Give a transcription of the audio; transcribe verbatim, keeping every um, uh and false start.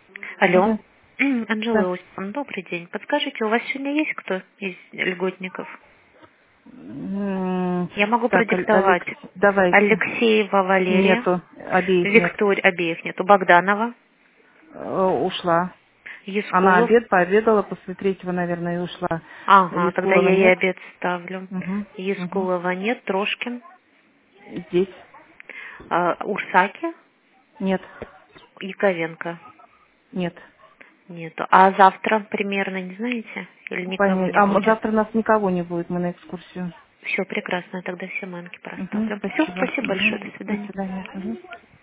Алло. Алло, да. Анжела Осиповна, добрый день. Подскажите, у вас сегодня есть кто из льготников? М, Я могу Так, Аль- продиктовать. Алекс, давайте. Алексеева Валерия, Нету, обеих нет. Виктория, обеих нету, Богданова, Э, Ушла. Она Яскулов. обед пообедала, после третьего, наверное, и ушла. Ага, тогда Яскулова я ей нет. обед ставлю. Угу, угу. Яскулова нет, Трошкин, Здесь а, Урсаки, нет, Яковенко нет. нету. А завтра примерно, не знаете? Или никого Поня- не А м- будет? завтра нас никого не будет, мы на экскурсию. Все прекрасно, я тогда все манки Угу, проставлю. Все, спасибо. спасибо Угу. большое, до До свидания. свидания. Угу.